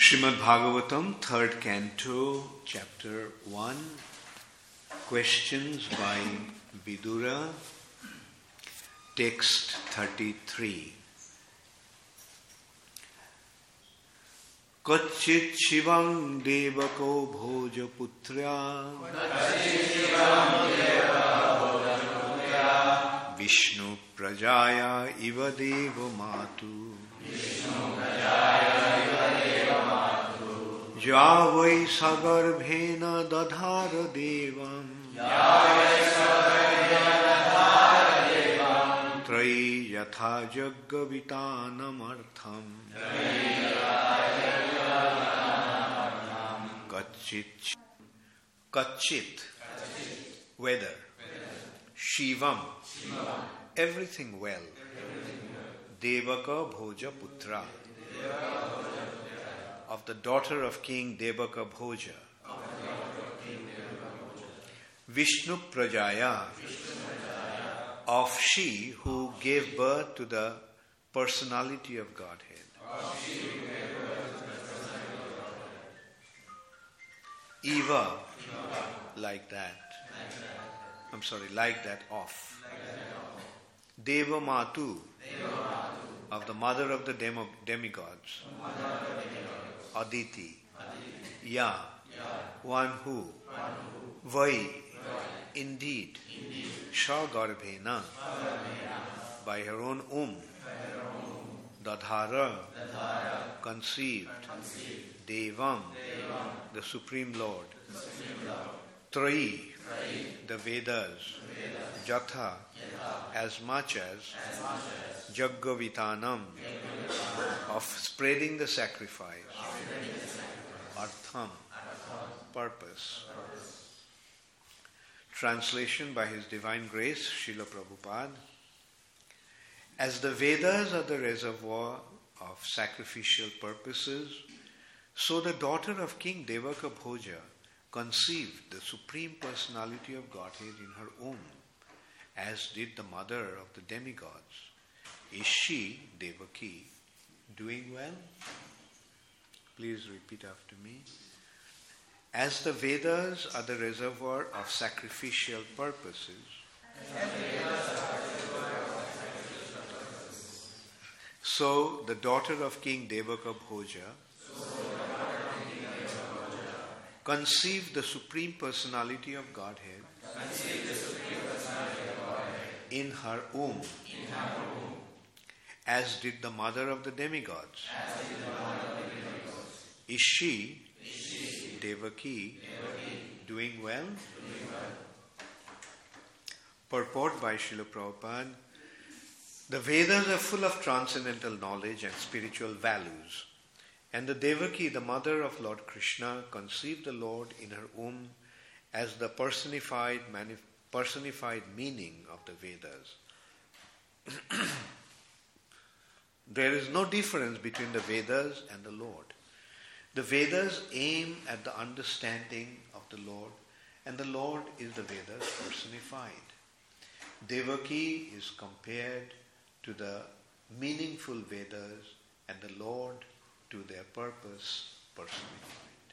Srimad Bhagavatam, 3rd Canto, Chapter 1, Questions by Vidura, Text 33. Kachit Shivam Devako Bhojaputra Vishnu Prajaya Iva Deva Matu Javai Sagarbhena Dadhara Devam Trai Yatha Jaggavitanam Artham Kachit, whether, Shivam, everything well, Devaka Bhoja Putra, of the daughter of King Devaka Bhoja, Vishnu Prajaya, of she who gave birth to the personality of Godhead. Eva, like that. Like that of. Deva Matu, of the mother of the demigods. Aditi, Ya, one who. Vai, indeed. Shagarbhena, by her own Dadhara, conceived. Devam, the Supreme Lord. Trai, the Vedas. Jatha, as much as. Jaggavitanam, of spreading the sacrifice. Artham, purpose. Translation by His Divine Grace, Srila Prabhupada. As the Vedas are the reservoir of sacrificial purposes, so the daughter of King Devaka Bhoja conceived the Supreme Personality of Godhead in her womb, as did the mother of the demigods. Is she, Devaki, doing well? Please repeat after me. As the Vedas are the reservoir of sacrificial purposes, so the daughter of King Devaka Bhoja conceived the Supreme Personality of Godhead in her womb, as did the mother of the demigods. Is she, Devaki, doing well? Purport by Srila Prabhupada. The Vedas are full of transcendental knowledge and spiritual values. And the Devaki, the mother of Lord Krishna, conceived the Lord in her womb as the personified meaning of the Vedas. There is no difference between the Vedas and the Lord. The Vedas aim at the understanding of the Lord, and the Lord is the Vedas personified. Devaki is compared to the meaningful Vedas and the Lord to their purpose personified.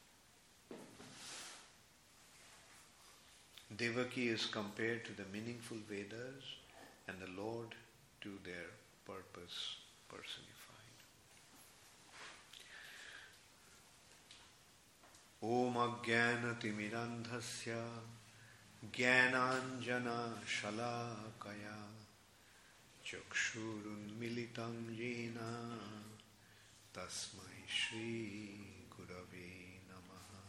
Devaki is compared to the meaningful Vedas and the Lord to their purpose personified. Om Ajnana-timirandhasya Jnananjana Shalakaya Chakshurunmilitam Jena Tasmai Shri Gurave Namaha.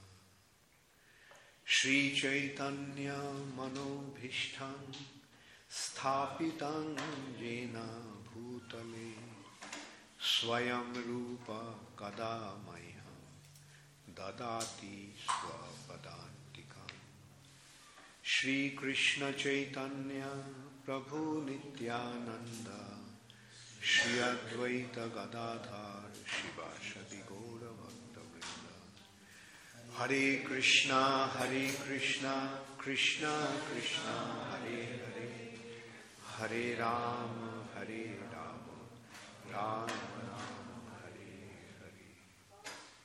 Shri Chaitanya Manobhishtam Sthapitam Jena Bhutale Swayam Rupa Kadamayam Dadati Swapadantikam. Shri Krishna Chaitanya Prabhu Nityananda Shri Advaita Gadadhar Shivashadi Gaura Bhakta Vrinda. Hare Krishna, Krishna Krishna, Hare Hare, Hare Rama, Rama Rama, Hare Hare.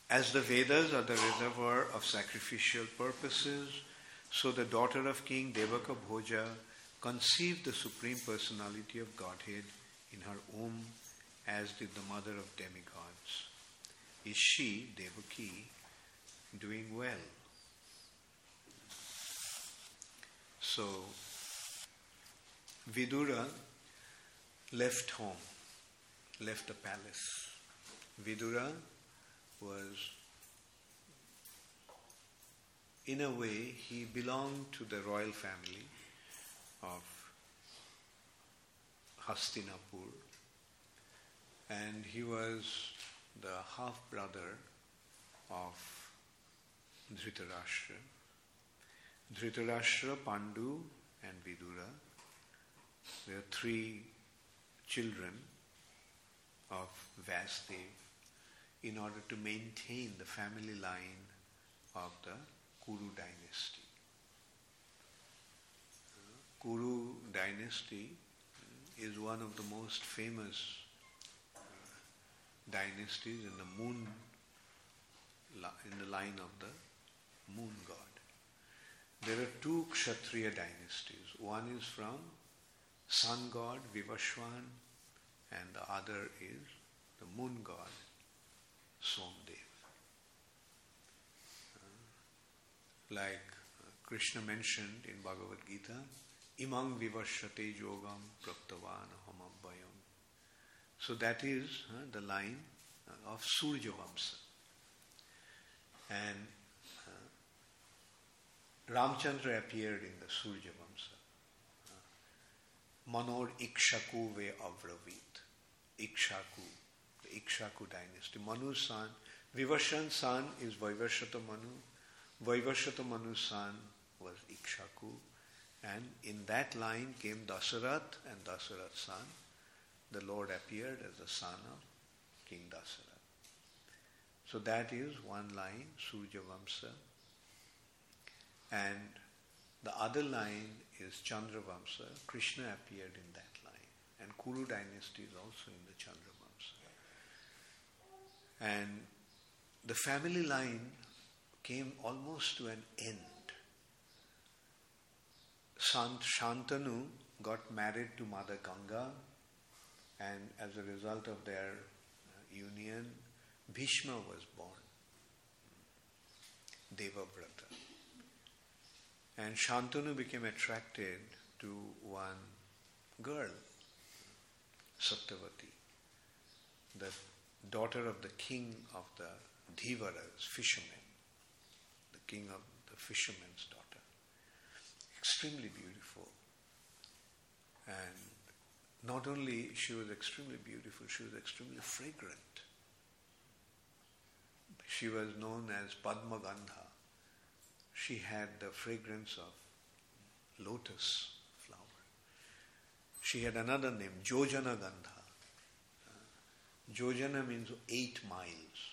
As the Vedas are the reservoir of sacrificial purposes, so the daughter of King Devaka Bhoja conceived the Supreme Personality of Godhead in her womb, as did the mother of demigods. Is she, Devaki, doing well? So, Vidura left home, left the palace. Vidura was, in a way, he belonged to the royal family of Hastinapur, and he was the half-brother of Dhritarashtra. Dhritarashtra, Pandu and Vidura, they are three children of Vasdev in order to maintain the family line of the Kuru dynasty. Kuru dynasty is one of the most famous dynasties in the moon, in the line of the moon god. There are two Kshatriya dynasties. One is from sun god Vivashwan and the other is the moon god Somdev. Like Krishna mentioned in Bhagavad Gita, Imang Vivashate Yogam Praptavan Hamabhayam. So that is the line of Surya Vamsa. And Ramchandra appeared in the Surya Vamsa. Manor Ikshaku ve Avravit. Ikshaku, the Ikshaku dynasty. Manu's son, Vivashan's son is Vaivashata Manu. Vaivashata Manu's son was Ikshaku. And in that line came Dasarath, and Dasarath's son, the Lord appeared as the son of King Dasarath. So that is one line, Surya Vamsa. And the other line is Chandra Vamsa. Krishna appeared in that line. And Kuru dynasty is also in the Chandra Vamsa. And the family line came almost to an end. Shantanu got married to Mother Ganga, and as a result of their union, Bhishma was born, Devavrata. And Shantanu became attracted to one girl, Satyavati, the daughter of the king of the Dhivaras, fishermen, the king of the fisherman's daughter. Extremely beautiful. And not only she was extremely beautiful, she was extremely fragrant. She was known as Padma Gandha. She had the fragrance of lotus flower. She had another name, Jojana Gandha. Jojana means 8 miles.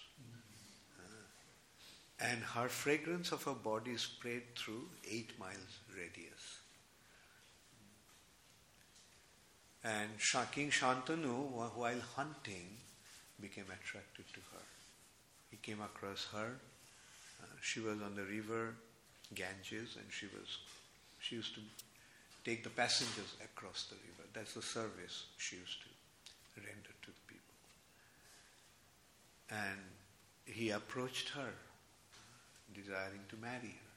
And her fragrance of her body spread through 8 miles radius. And King Shantanu, while hunting, became attracted to her. He came across her. She was on the river Ganges, and she used to take the passengers across the river. That's the service she used to render to the people. And he approached her, desiring to marry her.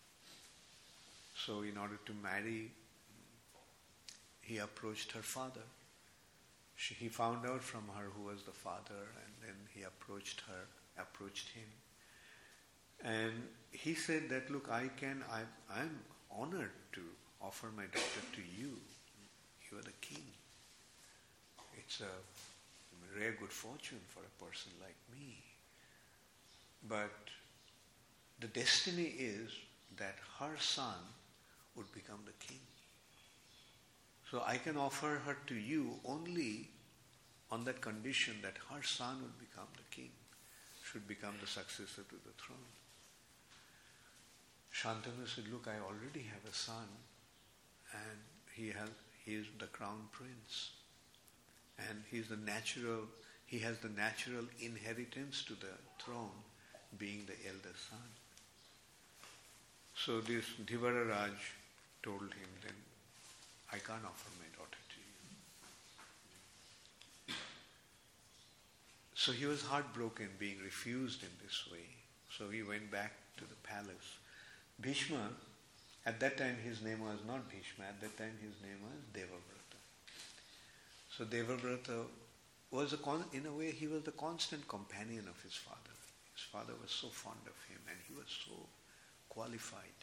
So in order to marry, he approached her father. He found out from her who was the father, and then he approached him. And he said that, look, I'm honored to offer my daughter to you. You are the king. It's a rare good fortune for a person like me. But the destiny is that her son would become the king. So I can offer her to you only on that condition that her son would become the king, should become the successor to the throne. Shantanu said, look, I already have a son, and he is the crown prince. And he has the natural inheritance to the throne being the elder son. So this Dhivara Raj told him, then I can't offer my daughter to you. So he was heartbroken being refused in this way. So he went back to the palace. Bhishma, at that time his name was not Bhishma, at that time his name was Devavrata. So Devavrata was, in a way, he was the constant companion of his father. His father was so fond of him and he was so qualified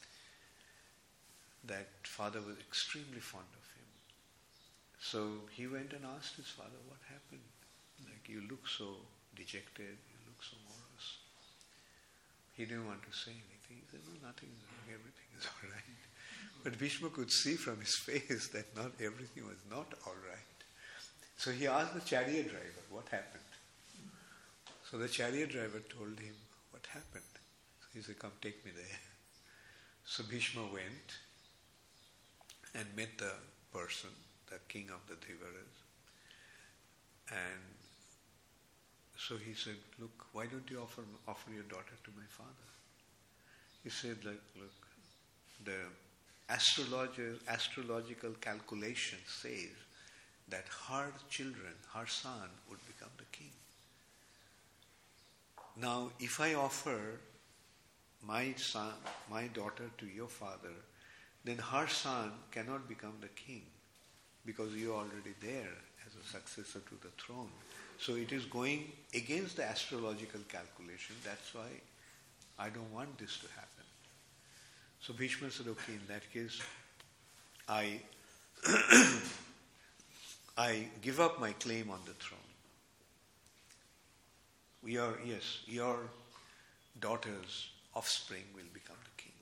that father was extremely fond of him. So he went and asked his father, what happened? Like, you look so dejected, you look so morose. He didn't want to say anything. He said, no, nothing is wrong, everything is all right. But Bhishma could see from his face that not everything was not all right. So he asked the chariot driver, what happened? So the chariot driver told him what happened. So he said, come take me there. So Bhishma went and met the person, the king of the Dhivaras. And so he said, look, why don't you offer your daughter to my father? He said, look, the astrological calculation says that her children, her son, would become the king. Now, if I offer my son, my daughter to your father, then her son cannot become the king because you are already there as a successor to the throne. So it is going against the astrological calculation. That's why I don't want this to happen. So Bhishma said, okay, in that case, I give up my claim on the throne. Your daughter's offspring will become the king.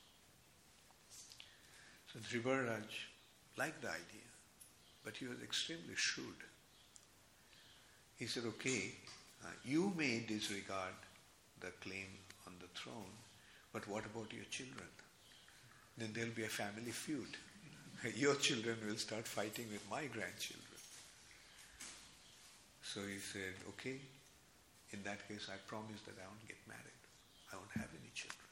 So Dhribaraj liked the idea, but he was extremely shrewd. He said, okay, you may disregard the claim on the throne, but what about your children? Then there will be a family feud. Your children will start fighting with my grandchildren. So he said, okay, in that case I promise that I won't get married. I won't have any children.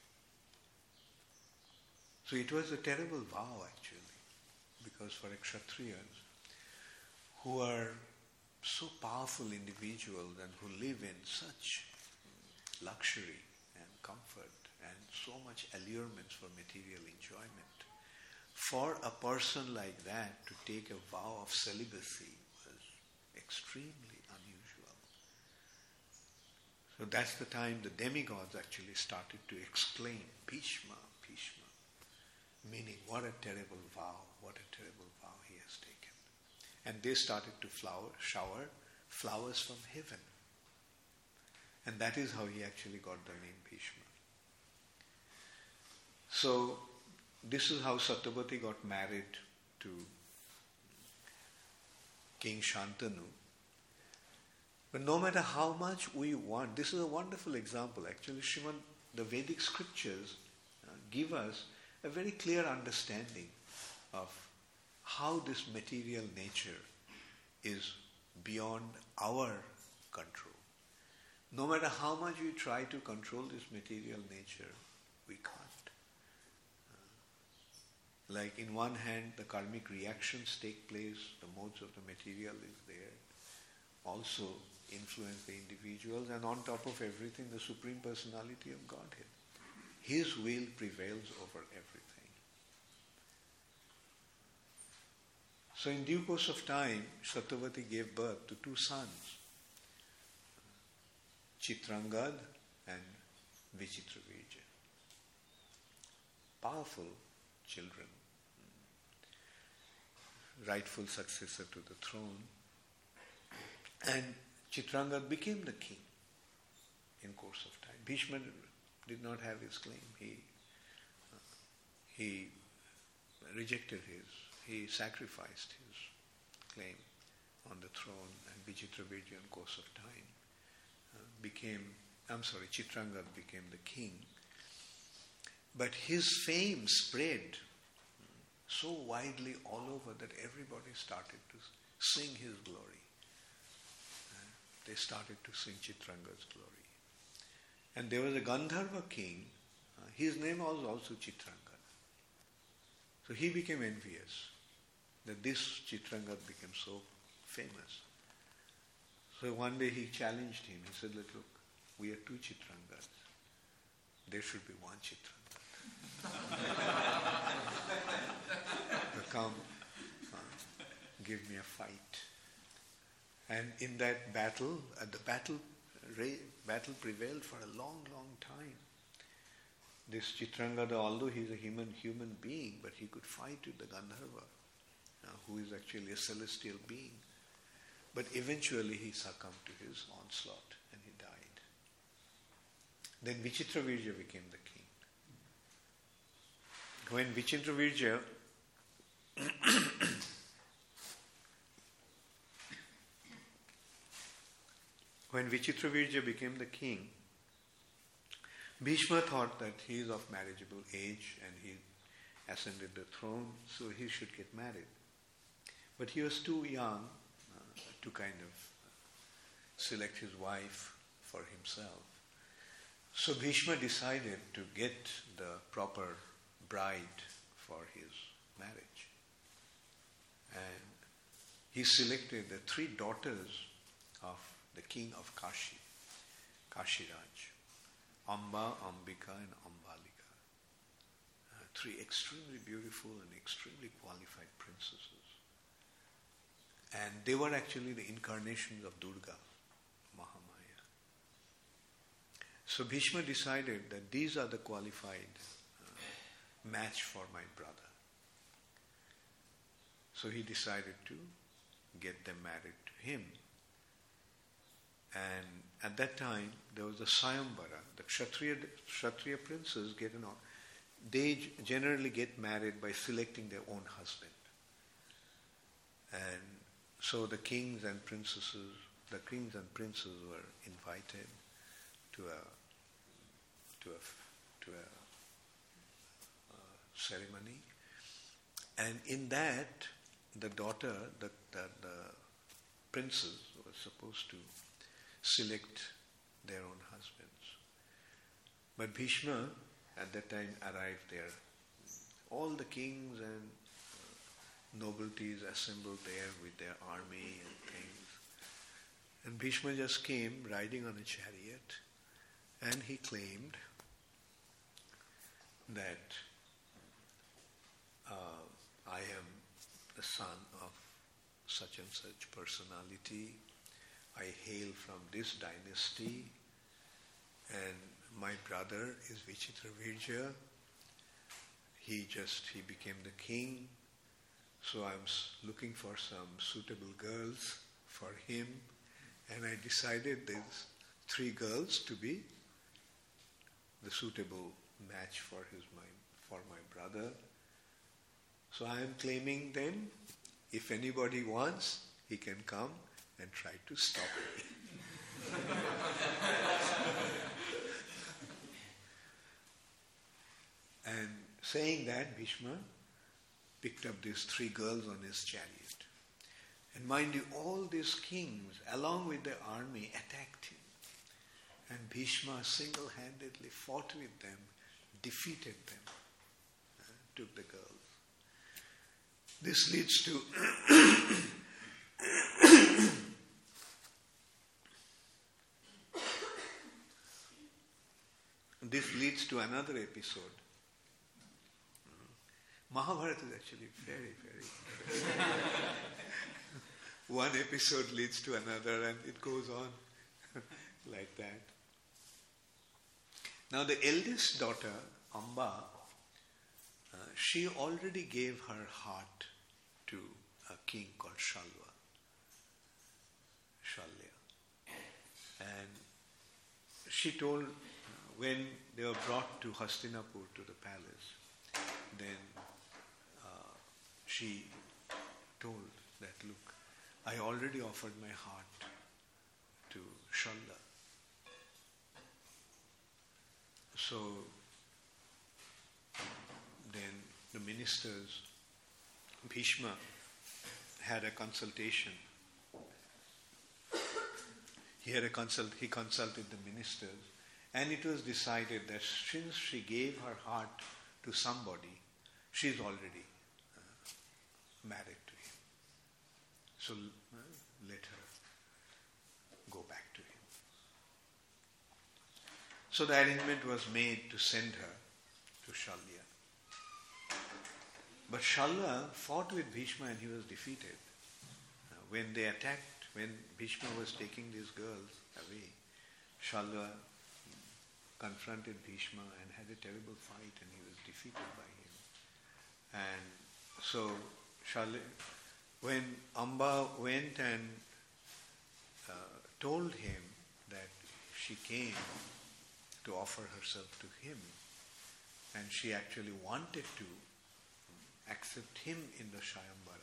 So it was a terrible vow actually, because for Kshatriyas, who are so powerful individuals and who live in such luxury and comfort and so much allurements for material enjoyment, for a person like that to take a vow of celibacy was extremely unusual. So that's the time the demigods actually started to exclaim, Bhishma, Bhishma, meaning what a terrible vow he has taken. And they started to shower flowers from heaven. And that is how he actually got the name Bhishma. So this is how Satyavati got married to King Shantanu. But no matter how much we want, this is a wonderful example. Actually, the Vedic scriptures give us a very clear understanding of how this material nature is beyond our control. No matter how much we try to control this material nature, we can't. Like in one hand, the karmic reactions take place, the modes of the material is there, also influence the individuals, and on top of everything, the Supreme Personality of Godhead. His will prevails over everything. So in due course of time, Satyavati gave birth to two sons, Chitrangad and Vichitravirja. Powerful children, rightful successor to the throne. And Chitrangad became the king in course of time. Bhishma did not have his claim. He rejected he sacrificed his claim on the throne, and Vichitravirja in course of time Chitrangad became the king. But his fame spread so widely all over that everybody started to sing his glory. They started to sing Chitrangad's glory. And there was a Gandharva king, his name was also Chitrangada. So he became envious that this Chitrangada became so famous. So one day he challenged him. He said, look, we are two Chitrangadas. There should be one Chitrangada. So come, give me a fight. And in that battle, the battle prevailed for a long, long time. This Chitrangada, although he's a human being, but he could fight with the Gandharva, who is actually a celestial being. But eventually he succumbed to his onslaught and he died. Then Vichitravirja became the king. When Vichitravirja became the king, Bhishma thought that he is of marriageable age and he ascended the throne, so he should get married. But he was too young to kind of select his wife for himself. So Bhishma decided to get the proper bride for his marriage. And he selected the 3 daughters of the king of Kashi, Kashiraj, Amba, Ambika and Ambalika. 3 extremely beautiful and extremely qualified princesses. And they were actually the incarnations of Durga, Mahamaya. So Bhishma decided that these are the qualified match for my brother. So he decided to get them married to him. And at that time, there was a Sayambara. The Kshatriya princes they generally get married by selecting their own husband. And so the kings and princes were invited to a ceremony. And in that, the daughter, the princes were supposed to select their own husbands. But Bhishma at that time arrived there. All the kings and nobilties assembled there with their army and things. And Bhishma just came riding on a chariot and he claimed that I am the son of such and such personality. I hail from this dynasty and my brother is Vichitravirja. He became the king. So I'm looking for some suitable girls for him. And I decided these 3 girls to be the suitable match for my brother. So I am claiming then, if anybody wants, he can come and try to stop me. And saying that, Bhishma picked up these 3 girls on his chariot. And mind you, all these kings, along with their army, attacked him. And Bhishma single-handedly fought with them, defeated them, took the girls. This leads to another episode. Mahabharata is actually very, very interesting. One episode leads to another and it goes on like that. Now the eldest daughter, Amba, she already gave her heart to a king called Shalya. And she told, when they were brought to Hastinapur, to the palace, then she told that, look, I already offered my heart to Shalya. So then the ministers, Bhishma, had a consultation. He consulted the ministers And it was decided that since she gave her heart to somebody, she's already married to him. So let her go back to him. So the arrangement was made to send her to Shalya. But Shalya fought with Bhishma and he was defeated. When they attacked, when Bhishma was taking these girls away, Shalya confronted Bhishma and had a terrible fight and he was defeated by him. And so Shalya, when Amba went and told him that she came to offer herself to him, and she actually wanted to accept him in the Shayambara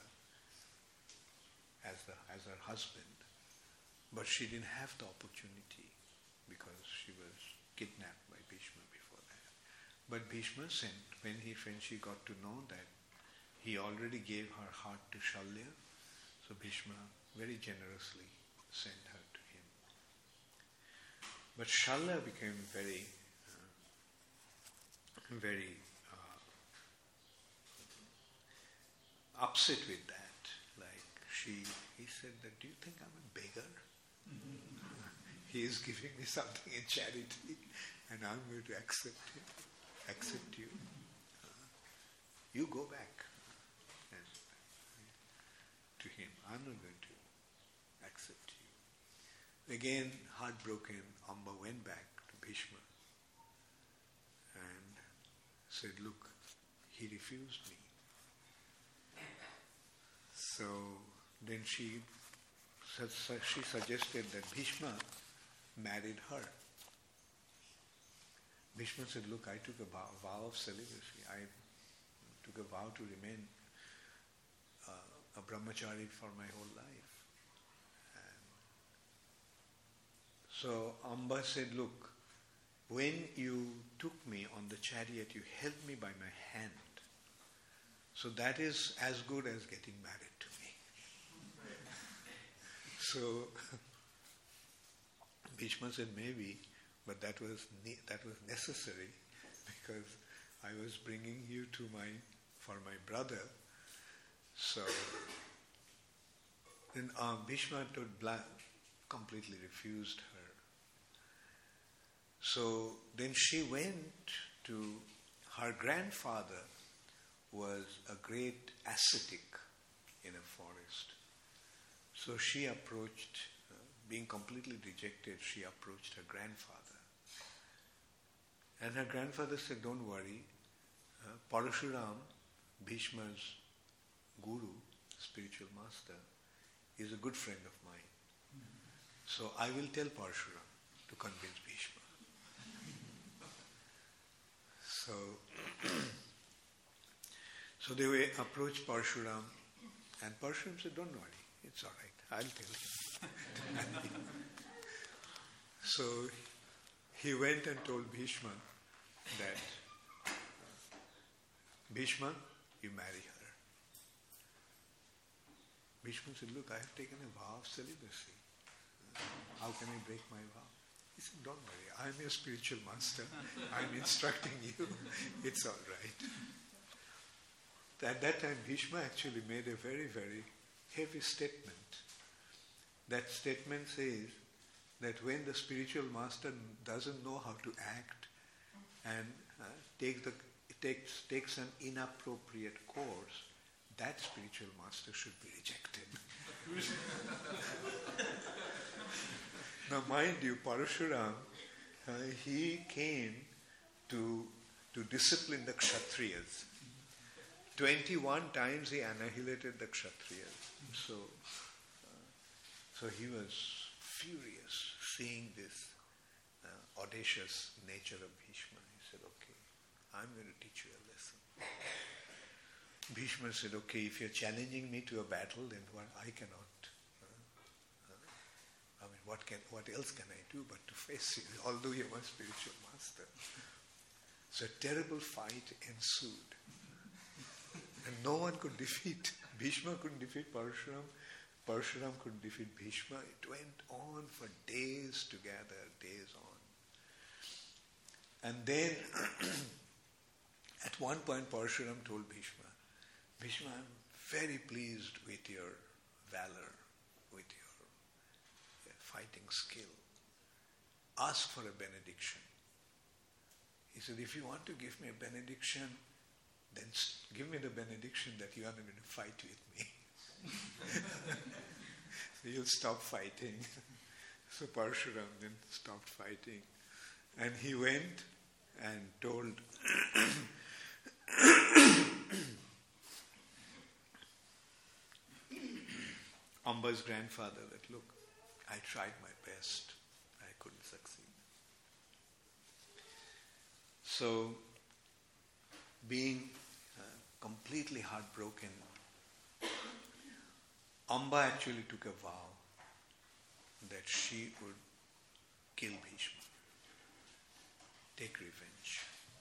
as her husband, but she didn't have the opportunity because she was kidnapped by Bhishma before that. But Bhishma sent, when she got to know that he already gave her heart to Shalya, so Bhishma very generously sent her to him. But Shalya became very upset with that. He said that, do you think I'm a beggar? He is giving me something in charity and I'm going to accept you. You go back and to him. I'm not going to accept you. Again, heartbroken, Amba went back to Bhishma and said, look, he refused me. So then she suggested that Bhishma married her. Bhishma said, look, I took a vow of celibacy. I took a vow to remain a brahmachari for my whole life. And so Amba said, look, when you took me on the chariot, you held me by my hand. So that is as good as getting married to me. So Bhishma said, maybe, but that was necessary because I was bringing you for my brother. So then Bhishma completely refused her. So then she went to her grandfather, was a great ascetic in a forest. So she approached, being completely rejected, she approached her grandfather. And her grandfather said, don't worry, Parashuram, Bhishma's guru, spiritual master, is a good friend of mine. So I will tell Parashuram to convince Bhishma. So they approached Parshuram, and Parshuram said, don't worry, it's all right, I'll tell him. So he went and told Bhishma that, Bhishma, you marry her. Bhishma said, look, I have taken a vow of celibacy. How can I break my vow? He said, don't worry, I'm your spiritual master. I'm instructing you. It's all right. At that time, Bhishma actually made a very, very heavy statement. That statement says that when the spiritual master doesn't know how to act and takes an inappropriate course, that spiritual master should be rejected. Now, mind you, Parashuram, he came to discipline the Kshatriyas. 21 times he annihilated the Kshatriyas. So he was furious seeing this audacious nature of Bhishma. He said, okay, I'm going to teach you a lesson. Bhishma said, okay, if you're challenging me to a battle, then I cannot. What else can I do but to face you, although you're my spiritual master? So a terrible fight ensued. And no one could defeat. Bhishma couldn't defeat Parshuram. Parshuram couldn't defeat Bhishma. It went on for days together, days on. And then at one point Parshuram told Bhishma, Bhishma, I'm very pleased with your valor, with your fighting skill. Ask for a benediction. He said, if you want to give me a benediction, then give me the benediction that you are not going to fight with me. So you'll stop fighting. So Parshuram then stopped fighting. And he went and told Amba's grandfather that, look, I tried my best. I couldn't succeed. So, being completely heartbroken, Amba actually took a vow that she would kill Bhishma, take revenge.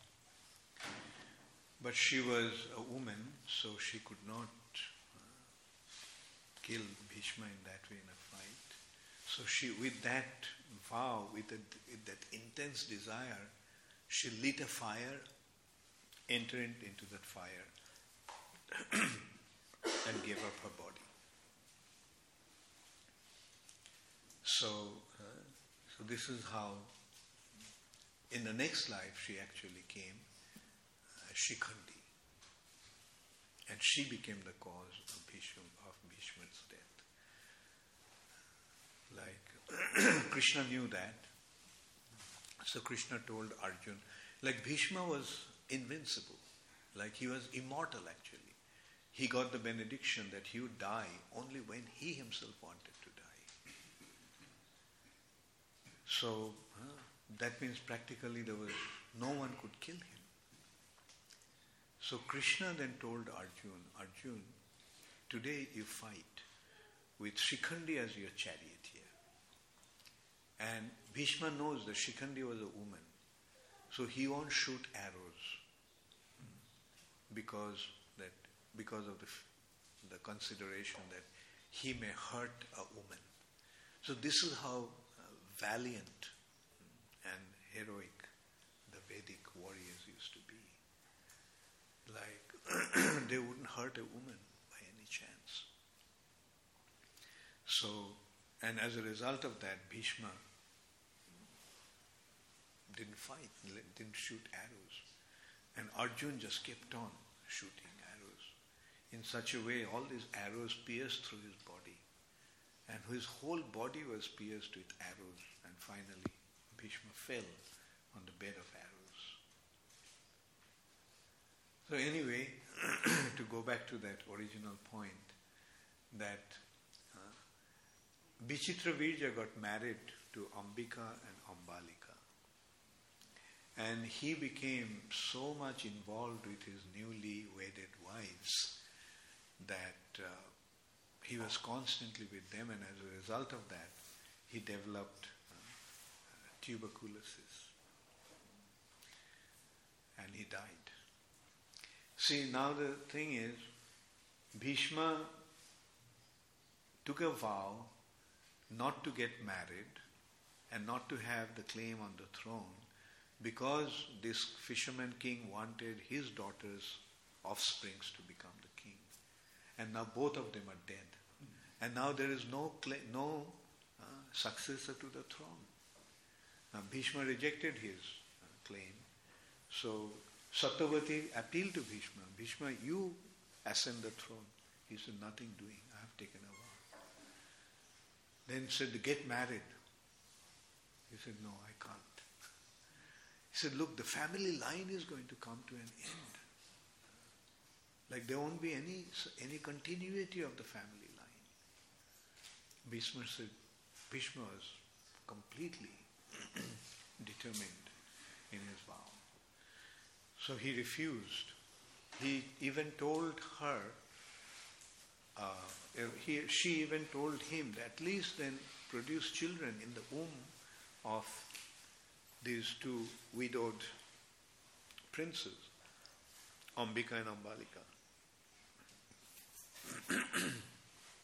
But she was a woman, so she could not kill Bhishma in that way in a fight. So she, with that vow, with that intense desire, she lit a fire, entered into that fire, and gave up her body. So this is how, in the next life, she actually came Shikhandi, and she became the cause of Bhishma's death. Like Krishna knew that, so Krishna told Arjuna, like Bhishma was invincible, like he was immortal actually. He got the benediction that he would die only when he himself wanted to die. So that means practically there was no one could kill him. So Krishna then told Arjun, today you fight with Shikhandi as your charioteer. And Bhishma knows that Shikhandi was a woman, so he won't shoot arrows because of the consideration that he may hurt a woman. So this is how valiant and heroic the Vedic warriors used to be. Like they wouldn't hurt a woman by any chance. So, and as a result of that, Bhishma didn't fight, didn't shoot arrows. And Arjun just kept on shooting arrows. In such a way, all these arrows pierced through his body. And his whole body was pierced with arrows. And finally, Bhishma fell on the bed of arrows. So anyway, to go back to that original point, that Vichitravirja got married to Ambika and Ambalika. And he became so much involved with his newly wedded wives that he was constantly with them, and as a result of that, he developed tuberculosis. And he died. See, now the thing is, Bhishma took a vow not to get married and not to have the claim on the throne because this fisherman king wanted his daughter's offsprings to become the king. And now both of them are dead. And now there is no successor to the throne. Now Bhishma rejected his claim. So Satyavati appealed to Bhishma. Bhishma, you ascend the throne. He said, nothing doing. I have taken a vow. Then said, get married. He said, no, I can't. He said, look, the family line is going to come to an end. Like there won't be any continuity of the family line. Bhishma was completely determined in his vow. So he refused. He even told her, she even told him that at least then produce children in the womb of these two widowed princes, Ambika and Ambalika.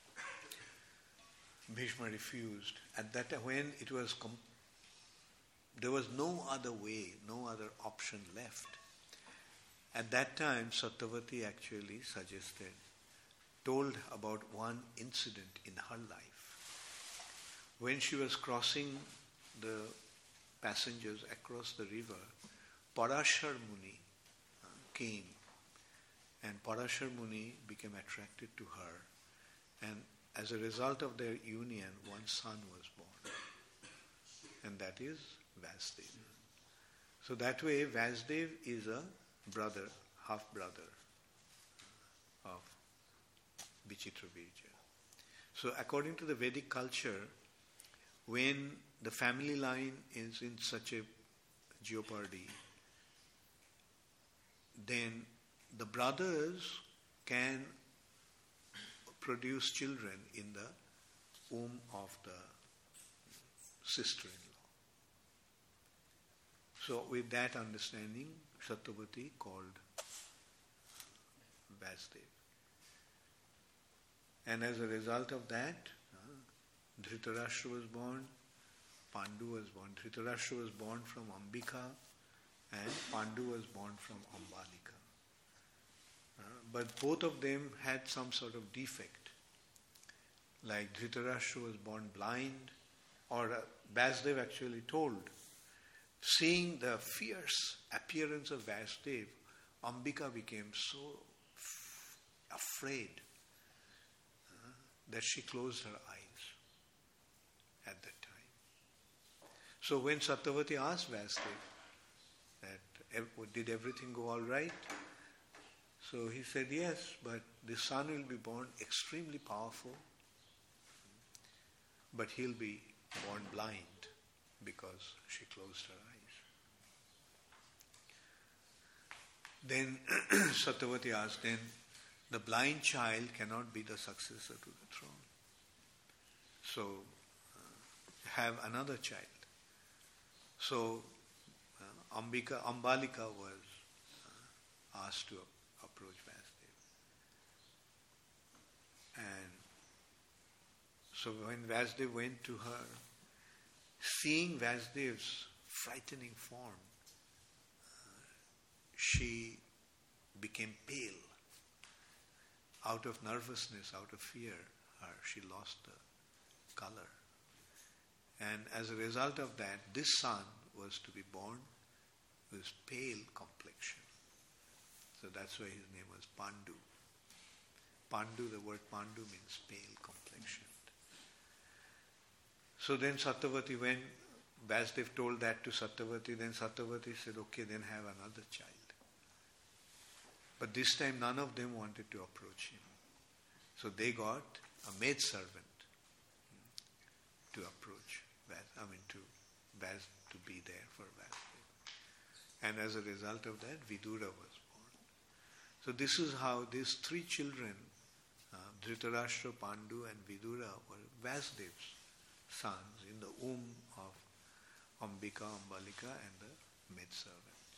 Bhishma refused. At that time, when it was there was no other way, no other option left. At that time, Satyavati actually told about one incident in her life. When she was crossing the passengers across the river, Parashar Muni came, and Parashar Muni became attracted to her, and as a result of their union, one son was born, and that is Vasudeva. So that way, Vasudeva is a brother, half-brother of Vichitravirja. So according to the Vedic culture, when the family line is in such a jeopardy, then the brothers can produce children in the womb of the sister-in-law. So with that understanding, Satyavati called Vasudeva. And as a result of that, Dhritarashtra was born, Pandu was born. Dhritarashtra was born from Ambika and Pandu was born from Ambalika. But both of them had some sort of defect. Like Dhritarashtra was born blind, or Vasudeva actually told, seeing the fierce appearance of Vasudeva, Ambika became so afraid that she closed her eyes at that time. So when Satyavati asked Vasudeva that, did everything go all right? So he said, yes, but the son will be born extremely powerful, but he'll be born blind because she closed her eyes. Then Satyavati asked, then the blind child cannot be the successor to the throne. So have another child. So Ambalika was asked to approach Vasudeva. And so when Vasudeva went to her, seeing Vasudeva's frightening form, she became pale. Out of nervousness, out of fear, she lost the color. And as a result of that, this son was to be born with pale complexion. So that's why his name was Pandu. Pandu, the word Pandu means pale complexion. So then Satyavati, when Vasudeva told that to Satyavati, then Satyavati said, okay, then have another child. But this time none of them wanted to approach him. So they got a maidservant to approach, to be there for Vasudeva. And as a result of that, Vidura was born. So this is how these three children, Dhritarashtra, Pandu and Vidura, were Vasudeva's sons in the womb of Ambika, Ambalika and the maidservant.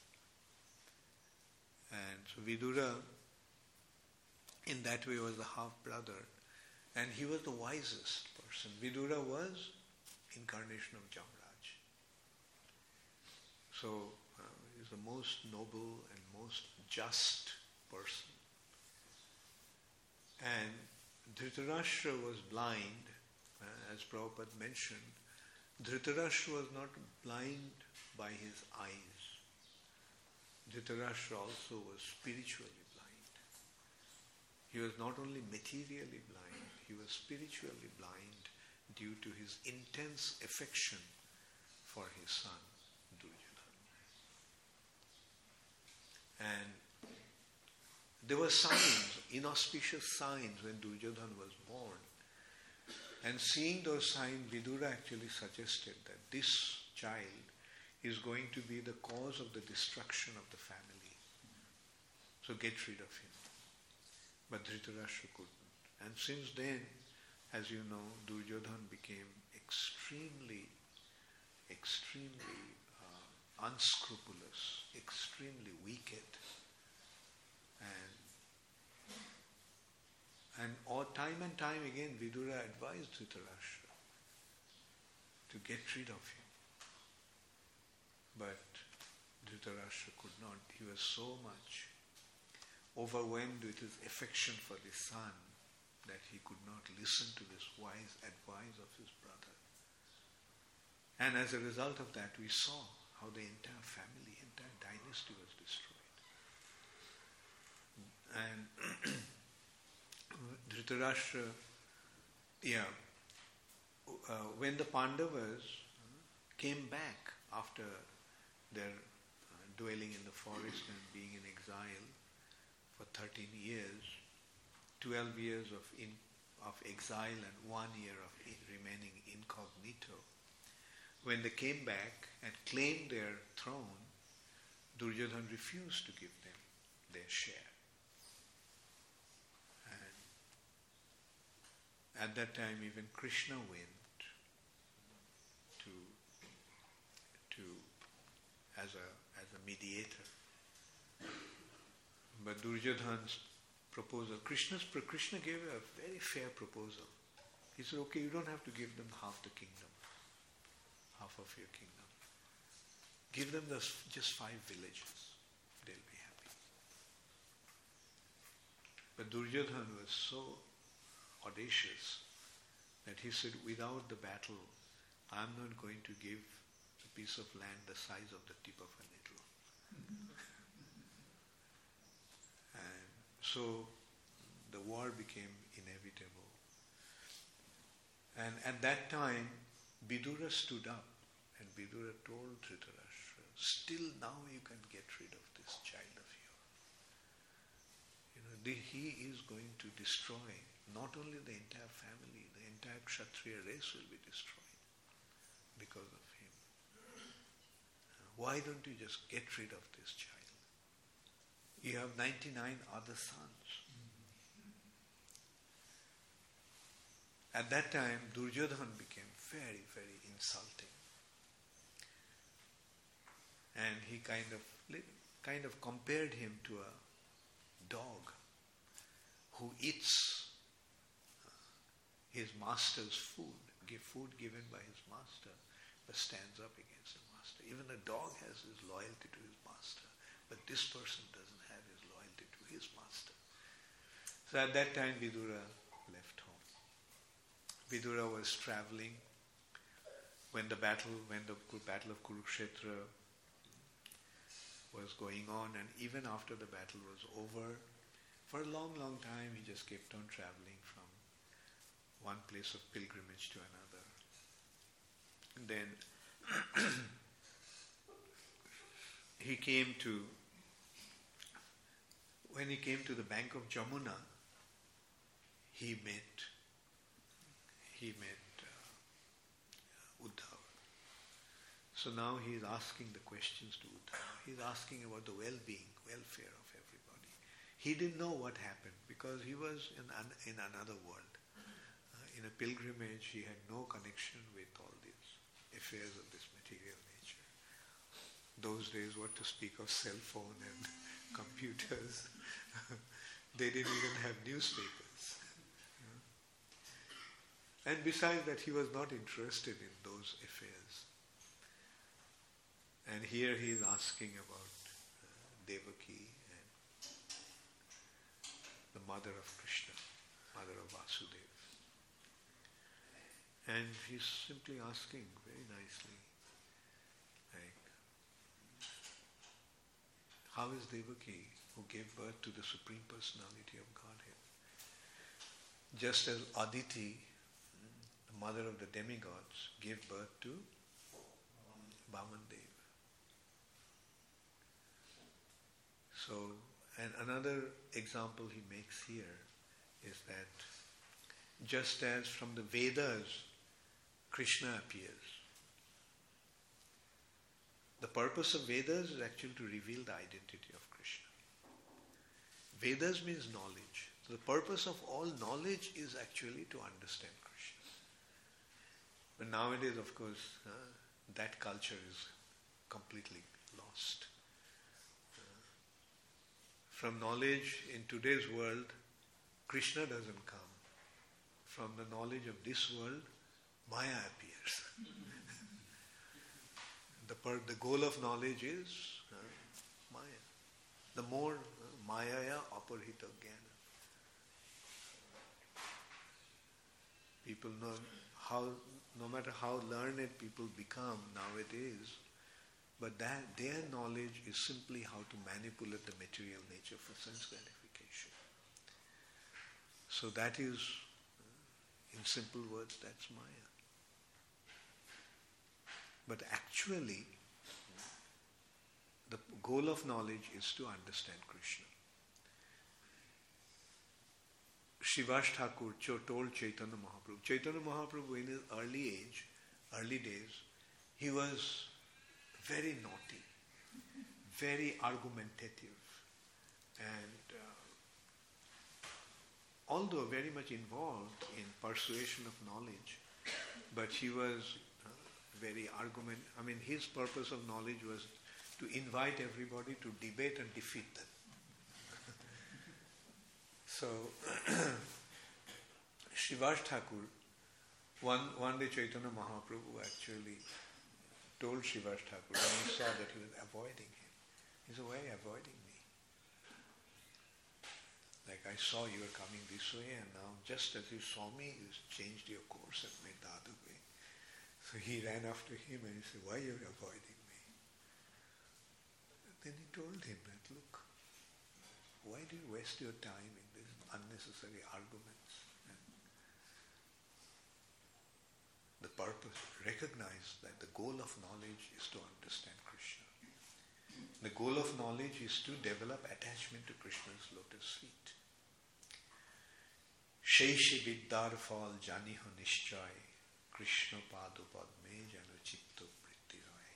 And so Vidura, in that way, was the half-brother, and he was the wisest person. Vidura was incarnation of Jamraj. So he's the most noble and most just person. And Dhritarashtra was blind, as Prabhupada mentioned. Dhritarashtra was not blind by his eyes. Dhritarashtra also was spiritually blind. He was not only materially blind, he was spiritually blind due to his intense affection for his son, Duryodhana. And there were signs, inauspicious signs when Duryodhana was born. And seeing those signs, Vidura actually suggested that this child is going to be the cause of the destruction of the family. So get rid of him. But Dhritarashtra couldn't. And since then, as you know, Duryodhana became extremely unscrupulous, extremely wicked. And all time and time again, Vidura advised Dhritarashtra to get rid of him. But Dhritarashtra could not. He was so much overwhelmed with his affection for the son that he could not listen to this wise advice of his brother. And as a result of that, we saw how the entire family, entire dynasty was destroyed. And Dhritarashtra, when the Pandavas came back after their dwelling in the forest and being in exile for 13 years, 12 years of exile and 1 year of remaining incognito, when they came back and claimed their throne, Duryodhana refused to give them their share. And at that time even Krishna went to as a mediator. But Duryodhana's proposal, Krishna gave a very fair proposal. He said, okay, you don't have to give them half the kingdom, half of your kingdom. Give them just 5 villages. They'll be happy. But Duryodhana was so audacious that he said, without the battle, I'm not going to give a piece of land the size of the tip of a needle. And so the war became inevitable. And at that time, Vidura stood up and Vidura told Dhritarashtra, still now you can get rid of this child of yours. He is going to destroy not only the entire family, the entire Kshatriya race will be destroyed because of him. Why don't you just get rid of this child? You have 99 other sons. At that time, Duryodhana became very, very insulting. And he kind of compared him to a dog who eats his master's food given by his master, but stands up against the master. Even a dog has his loyalty to his master, but this person doesn't have his loyalty to his master. So at that time, Vidura left home. Vidura was traveling when the battle of Kurukshetra was going on, and even after the battle was over, for a long, long time he just kept on traveling from one place of pilgrimage to another. And then when he came to the bank of Jamuna, he met Uddhava. So now he is asking the questions to Uddhava. He is asking about the well-being, welfare of everybody. He didn't know what happened because he was in another world. In a pilgrimage, he had no connection with all these affairs of this material nature. Those days, what to speak of cell phone and computers. They didn't even have newspapers. And besides that, he was not interested in those affairs. And here he is asking about Devaki and the mother of Krishna, mother of Vasudeva. And he's simply asking very nicely, like, how is Devaki, who gave birth to the Supreme Personality of Godhead? Just as Aditi, the mother of the demigods, gave birth to Vamandev. So, and another example he makes here is that just as from the Vedas, Krishna appears. The purpose of Vedas is actually to reveal the identity of Krishna. Vedas means knowledge. So the purpose of all knowledge is actually to understand Krishna. But nowadays, of course, that culture is completely lost. From knowledge in today's world, Krishna doesn't come. From the knowledge of this world, Maya appears. The the goal of knowledge is Maya. The more Mayaya aparhita jnana. People know how, no matter how learned people become nowadays, but that their knowledge is simply how to manipulate the material nature for sense gratification. So that is, in simple words, that's Maya. But actually, the goal of knowledge is to understand Krishna. Srivas Thakur told Chaitanya Mahaprabhu. Chaitanya Mahaprabhu in his early days, he was very naughty, very argumentative, and although very much involved in persuasion of knowledge, but he was his purpose of knowledge was to invite everybody to debate and defeat them. So, Srivas Thakur, one day Chaitanya Mahaprabhu actually told Srivas Thakur when he saw that he was avoiding him. He said, "Why are you avoiding me? Like I saw you were coming this way and now just as you saw me, you changed your course and went the other way." So he ran after him and he said, "Why are you avoiding me?" And then he told him that, "Look, why do you waste your time in these unnecessary arguments? And the purpose, recognize that the goal of knowledge is to understand Krishna. The goal of knowledge is to develop attachment to Krishna's lotus feet. Sheishi vidyar fal janiho nishchay, Krishna padupadme jano chitto vritti rai.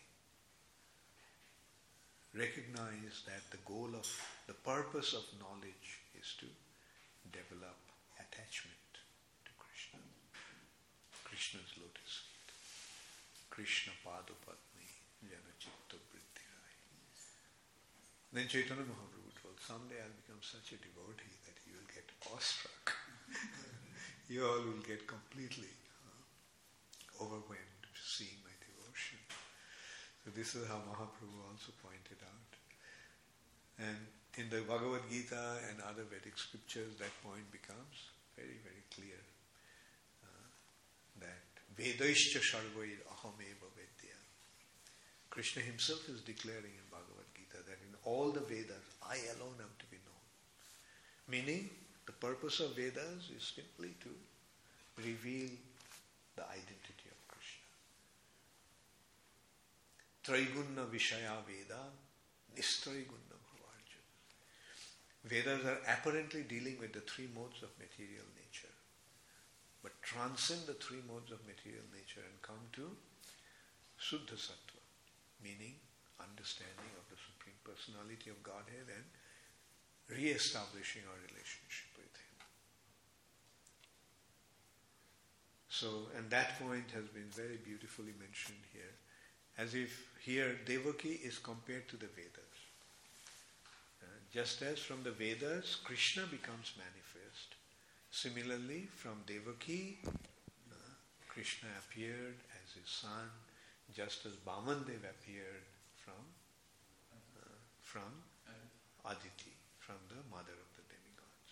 Recognize that the purpose of knowledge is to develop attachment to Krishna, Krishna's lotus feet. Krishna padupadme jano chitto vritti rai. Then Chaitanya Mahaprabhu told, someday I'll become such a devotee that you will get awestruck. You all will get completely overwhelmed seeing my devotion. So this is how Mahaprabhu also pointed out. And in the Bhagavad Gita and other Vedic scriptures, that point becomes very, very clear. That Vedaischa Sarvair Ahameva Vedya. Krishna himself is declaring in Bhagavad Gita that in all the Vedas, I alone am to be known. Meaning, the purpose of Vedas is simply to reveal the identity of Krishna. Traigunna Vishaya Veda, Nistraiguna Bhavarjuna. Vedas are apparently dealing with the three modes of material nature, but transcend the three modes of material nature and come to Suddha Sattva, meaning understanding of the Supreme Personality of Godhead and re-establishing our relationship with Him. So, and that point has been very beautifully mentioned here, as if here Devaki is compared to the Vedas. Just as from the Vedas, Krishna becomes manifest. Similarly, from Devaki, Krishna appeared as his son, just as Vamandev appeared from Aditi, from the mother of the demigods.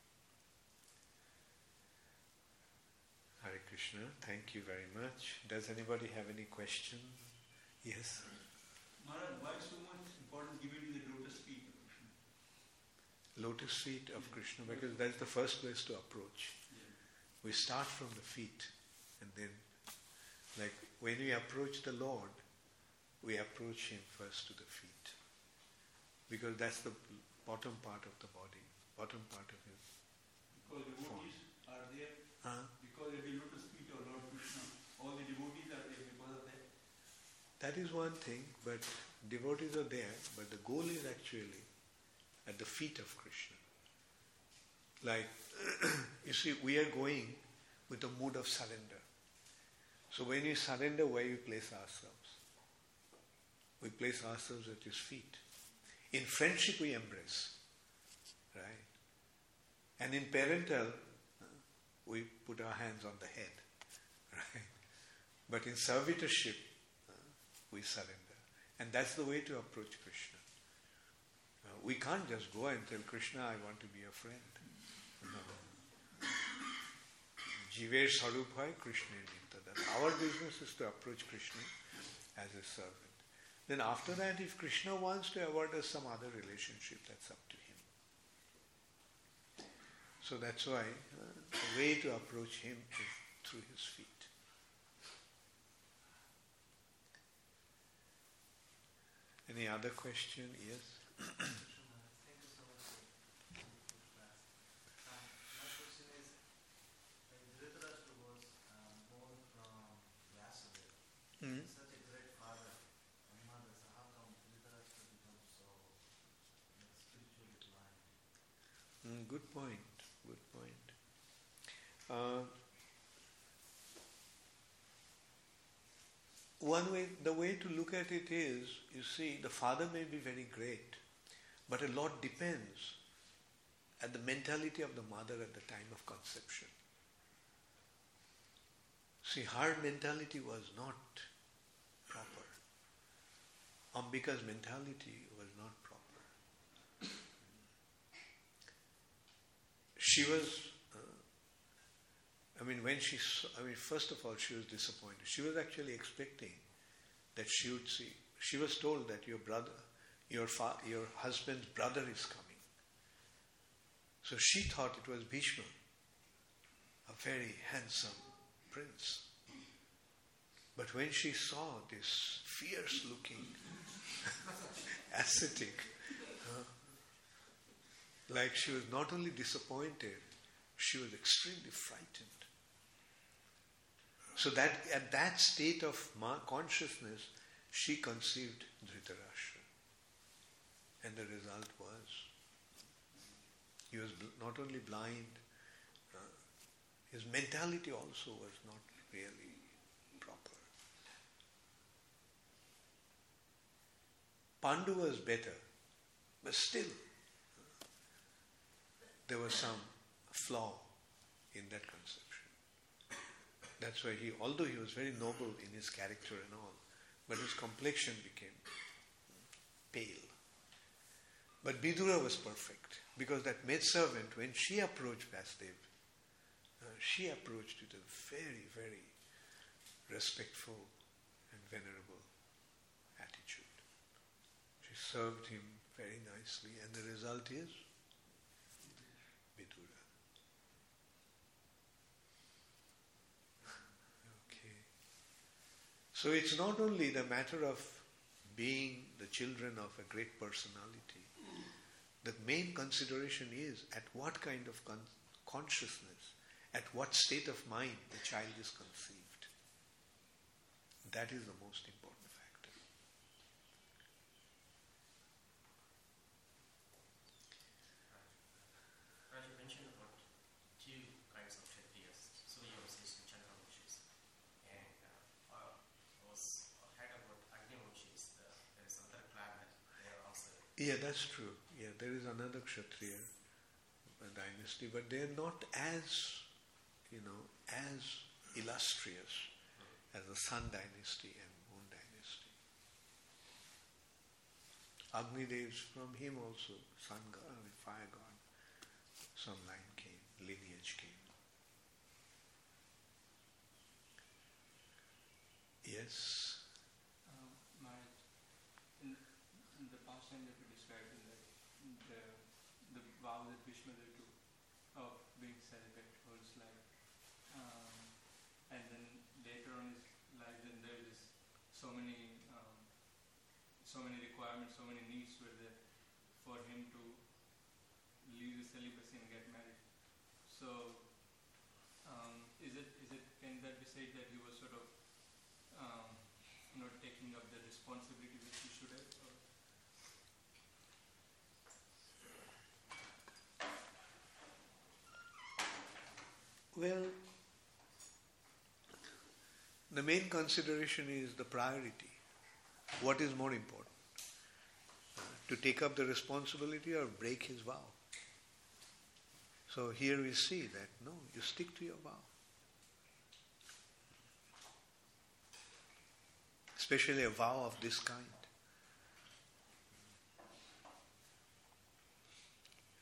Hare Krishna, thank you very much. Does anybody have any question? Yes? Maharaj, why so much importance given to the lotus feet of Krishna? Lotus feet of Krishna, because that's the first place to approach. Yeah. We start from the feet, and then, like when we approach the Lord, we approach Him first to the feet. Because that's the bottom part of the body, bottom part of His Because devotees are there, because of the lotus feet of Lord Krishna, all the devotees are there because of that. That is one thing, but devotees are there, but the goal is actually at the feet of Krishna. Like, you see, we are going with a mood of surrender. So when we surrender, where we place ourselves? We place ourselves at His feet. In friendship we embrace, right? And in parental, we put our hands on the head, right? But in servitorship, we surrender. And that's the way to approach Krishna. We can't just go and tell Krishna, I want to be a friend. No. Jiver Sarup hai Krishna Nitya. Our business is to approach Krishna as a servant. Then after that, if Krishna wants to award us some other relationship, that's up to him. So that's why the way to approach him is through his feet. Any other question? Yes? Thank you so much for class. My question is, when Dhritarashtra was born from Vyasudeva, such a great father and mother, so how come Dhritarashtra becomes so spiritually blind? Good point. Good point. The way to look at it is, you see, the father may be very great, but a lot depends at the mentality of the mother at the time of conception. See, her mentality was not proper. Ambika's mentality was not proper. She was, first of all, she was disappointed. She was actually expecting that she would see. She was told that your brother, your husband's brother is coming. So she thought it was Bhishma, a very handsome prince. But when she saw this fierce-looking, ascetic, like she was not only disappointed, she was extremely frightened. So that at that state of consciousness, she conceived Dhritarashtra. And the result was, he was not only blind, his mentality also was not really proper. Pandu was better, but still, there was some flaw in that conception. That's why although he was very noble in his character and all, but his complexion became pale. But Vidura was perfect, because that maidservant, when she approached Vasudev, she approached with a very, very respectful and venerable attitude. She served him very nicely, and the result is Vidura. Okay. So it's not only the matter of being the children of a great personality. The main consideration is at what kind of consciousness, at what state of mind the child is conceived. That is the most important factor. Raj, you mentioned about two kinds of Kshatriyas, Suryavanshis and Chandravanshis. And I heard about Agnivanshis, there is another clan that they are also... Yeah, that's true. Yeah, there is another Kshatriya dynasty, but they are not as illustrious as the Sun dynasty and Moon dynasty. Agnidev's from him also, sun god, fire god. Some line came, lineage came. Yes. In the past time that you described in the vow that Bhishma did to of being celibate for his life, and then later on his life, then there is so many requirements, so many needs were there for him to leave the celibacy and get married. So, can that be said that he was sort of not taking up the responsibility which he should have? Or? Well, the main consideration is the priority. What is more important? To take up the responsibility or break his vow? So here we see that, no, you stick to your vow. Especially a vow of this kind.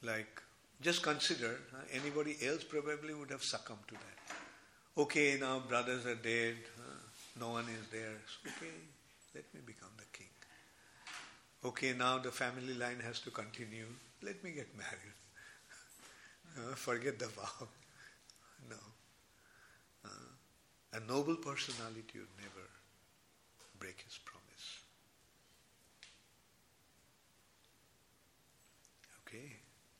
Like, just consider, anybody else probably would have succumbed to that. Okay, now brothers are dead, no one is there. Okay, let me become the king. Okay, now the family line has to continue. Let me get married. Forget the vow. No. A noble personality would never break his promise. Okay.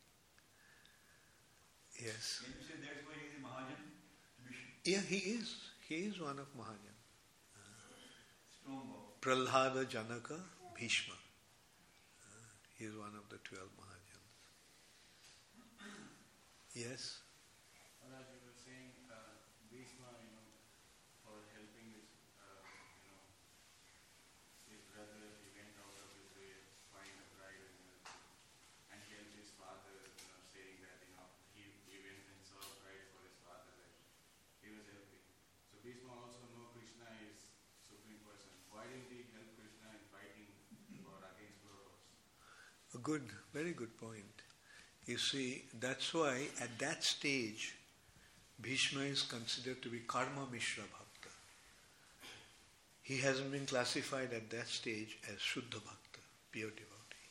Yes. Can you say that's why he is a Mahajan? Yeah, he is. He is one of Mahajan. Strong vow. Prahlada Janaka Bhishma. He is one of the 12 Mahajans. Yes? Maharaj, you were saying Bhishma, for helping his, his brother, he went out of his way to find a bride and he helped his father, saying that, he went and saw a bride for his father that he was helping. So Bhishma also know Krishna is supreme person. Why didn't he help Krishna in fighting for against Kauravas? A good, very good point. You see, that's why at that stage, Bhishma is considered to be Karma Mishra Bhakta. He hasn't been classified at that stage as Shuddha Bhakta, pure devotee.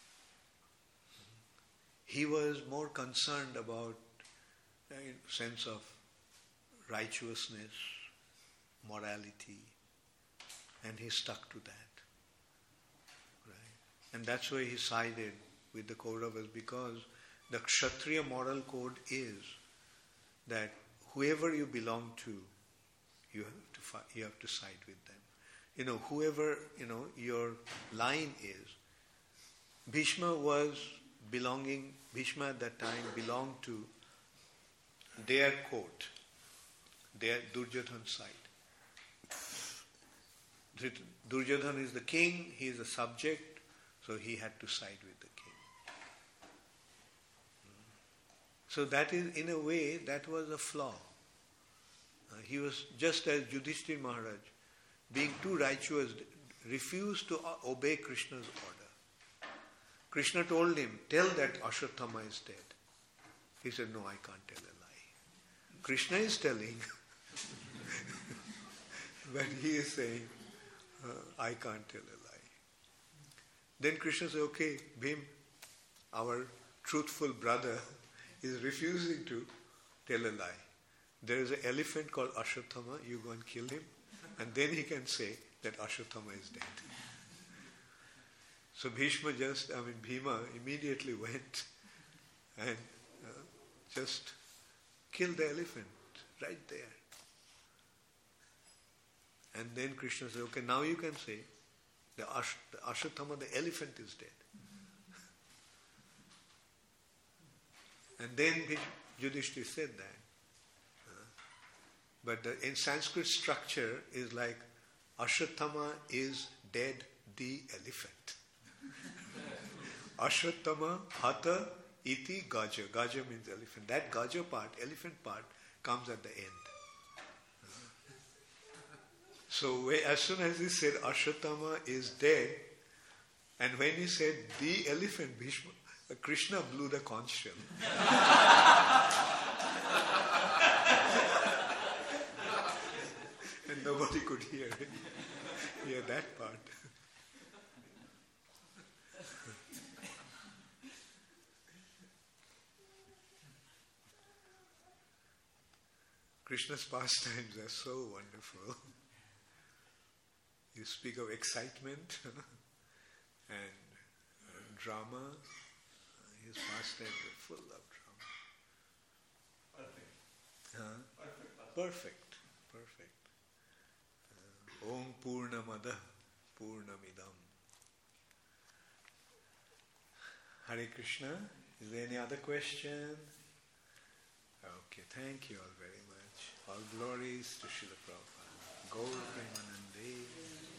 He was more concerned about sense of righteousness, morality, and he stuck to that. Right? And that's why he sided with the Kauravas, because the Kshatriya moral code is that whoever you belong to, you have to side with them. Whoever your line is. Bhishma at that time belonged to their court, their Duryodhana side. Duryodhana is the king, he is a subject, so he had to side with the king. So that is, in a way, that was a flaw. He was just as Yudhishthira Maharaj, being too righteous, refused to obey Krishna's order. Krishna told him, tell that Ashwatthama is dead. He said, no, I can't tell a lie. Krishna is telling, but he is saying, I can't tell a lie. Then Krishna said, okay, Bhim, our truthful brother, is refusing to tell a lie. There is an elephant called Ashwatthama, you go and kill him, and then he can say that Ashwatthama is dead. So Bhima immediately went and just killed the elephant right there. And then Krishna said, okay, now you can say the Ashwatthama, the elephant, is dead. And then Yudhishthira said that. But in Sanskrit structure is like Ashwatthama is dead, the elephant. Ashwatthama hata iti gaja. Gaja means elephant. That gaja part, elephant part, comes at the end. So as soon as he said Ashwatthama is dead, and when he said the elephant, Krishna blew the conch shell. And nobody could hear that part. Krishna's pastimes are so wonderful. You speak of excitement and drama. His pastimes are full of drama. Perfect. Om Purnamada Purnamidam. Hare Krishna. Is there any other question? Okay, thank you all very much. All glories to Srila Prabhupada. Gaur Premanande.